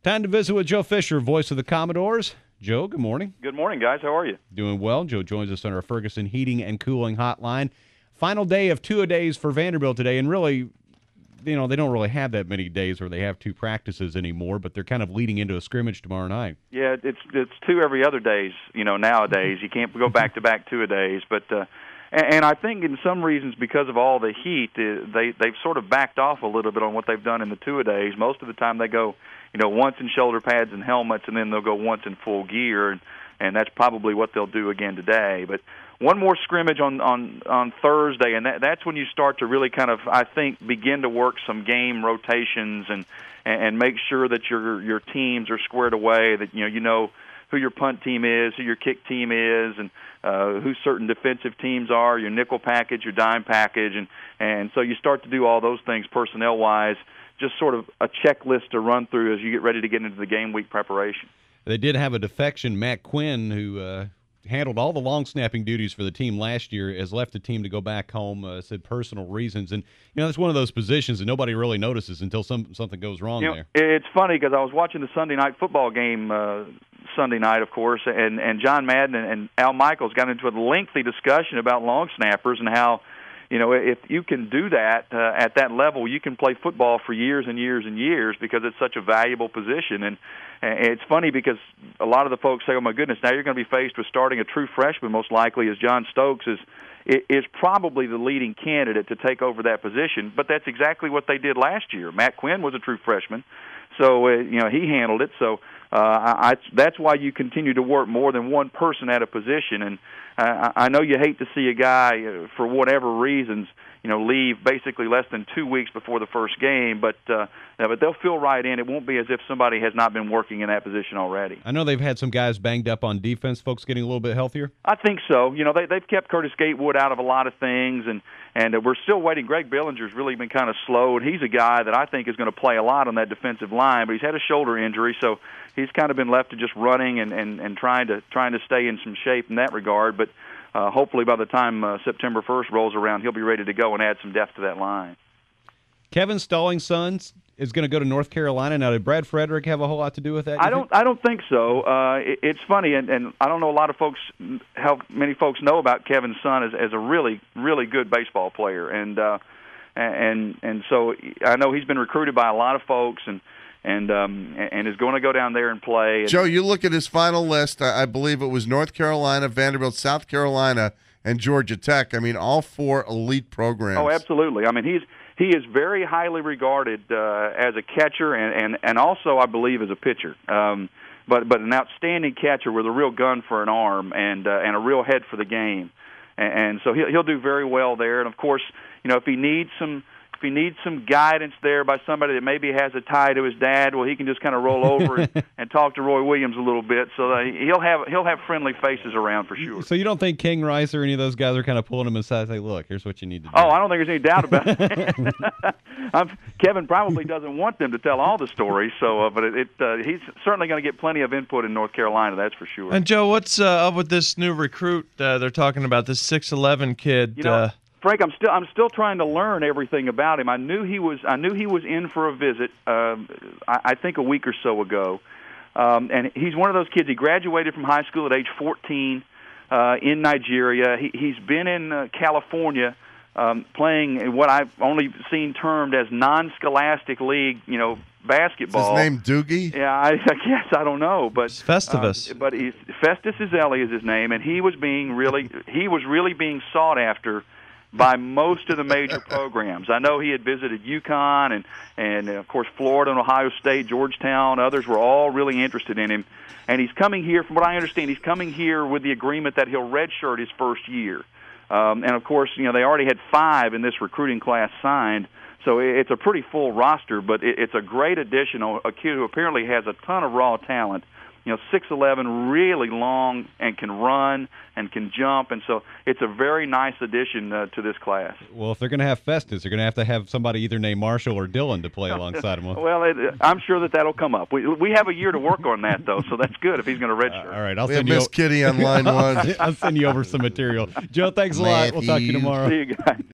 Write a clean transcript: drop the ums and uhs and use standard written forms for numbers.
Time to visit with Joe Fisher, voice of the Commodores. Joe, good morning. Good morning, guys. How are you? Doing well. Joe joins us on our Ferguson Heating and Cooling Hotline. Final day of two-a-days for Vanderbilt today, and really, they don't really have that many days where they have two practices anymore, but they're kind of leading into a scrimmage tomorrow night. Yeah, it's two every other days, nowadays. You can't go back-to-back two-a-days, but and I think in some reasons because of all the heat, they've sort of backed off a little bit on what they've done in the two-a-days. Most of the time they go, once in shoulder pads and helmets, and then they'll go once in full gear, and that's probably what they'll do again today. But one more scrimmage on Thursday, and that's when you start to really kind of, I think, begin to work some game rotations and make sure that your teams are squared away, that you know who your punt team is, who your kick team is, and who certain defensive teams are, your nickel package, your dime package, and so you start to do all those things personnel-wise, just sort of a checklist to run through as you get ready to get into the game week preparation. They did have a defection. Matt Quinn, who handled all the long snapping duties for the team last year, has left the team to go back home, said personal reasons. And, that's one of those positions that nobody really notices until something goes wrong there. It's funny because I was watching the Sunday night football game Sunday night, of course, and John Madden and Al Michaels got into a lengthy discussion about long snappers and how, if you can do that at that level, you can play football for years and years and years because it's such a valuable position. And it's funny because a lot of the folks say, oh, my goodness, now you're going to be faced with starting a true freshman, most likely, as John Stokes is probably the leading candidate to take over that position. But that's exactly what they did last year. Matt Quinn was a true freshman, so he handled it. So that's why you continue to work more than one person at a position. And I know you hate to see a guy, for whatever reasons, leave basically less than 2 weeks before the first game, but they'll fill right in. It won't be as if somebody has not been working in that position already. I know they've had some guys banged up on defense, folks getting a little bit healthier. I think so. They've kept Curtis Gatewood out of a lot of things, and we're still waiting. Greg Billinger's really been kind of slow, and he's a guy that I think is going to play a lot on that defensive line, but he's had a shoulder injury, so he's kind of been left to just running and trying to stay in some shape in that regard. But hopefully by the time September 1st rolls around, he'll be ready to go and add some depth to that line. Kevin Stallings' son is going to go to North Carolina. Now, did Brad Frederick have a whole lot to do with that? I don't think so. It's funny, and I don't know a lot of folks, how many folks know about Kevin's son as a really, really good baseball player, and so I know he's been recruited by a lot of folks, and is going to go down there and play. Joe, you look at his final list. I believe it was North Carolina, Vanderbilt, South Carolina, and Georgia Tech. I mean, all four elite programs. Oh, absolutely. I mean, he is very highly regarded as a catcher and also, I believe, as a pitcher. But an outstanding catcher with a real gun for an arm and a real head for the game. And so he'll do very well there. And of course, if he needs some guidance there by somebody that maybe has a tie to his dad, well, he can just kind of roll over and talk to Roy Williams a little bit. So that he'll have friendly faces around for sure. So you don't think King Rice or any of those guys are kind of pulling him aside and say, look, here's what you need to do? Oh, I don't think there's any doubt about it. Kevin probably doesn't want them to tell all the stories, so but he's certainly going to get plenty of input in North Carolina, that's for sure. And Joe, what's up with this new recruit they're talking about, this 6'11" kid? Frank, I'm still trying to learn everything about him. I knew he was in for a visit. I think a week or so ago, and he's one of those kids. He graduated from high school at age 14 in Nigeria. He's been in California playing in what I've only seen termed as non-scholastic league, basketball. Is his name Doogie? Yeah, I guess I don't know, but it's Festivus. But Festus Ezeli is his name, and he was really being sought after by most of the major programs. I know he had visited UConn and of course Florida and Ohio State, Georgetown. Others were all really interested in him. And he's coming here, from what I understand, he's coming here with the agreement that he'll redshirt his first year. And of course, they already had 5 in this recruiting class signed. So it's a pretty full roster, but it's a great addition, a kid who apparently has a ton of raw talent. 6'11", really long, and can run and can jump, and so it's a very nice addition to this class. Well, if they're going to have Festus, they're going to have somebody either named Marshall or Dylan to play alongside him. Well, I'm sure that'll come up. We have a year to work on that, though, so that's good if he's going to redshirt. All right, I'll we send have you Miss Kitty on line 1. I'll send you over some material. Joe, thanks a lot. We'll talk to you tomorrow. See you guys.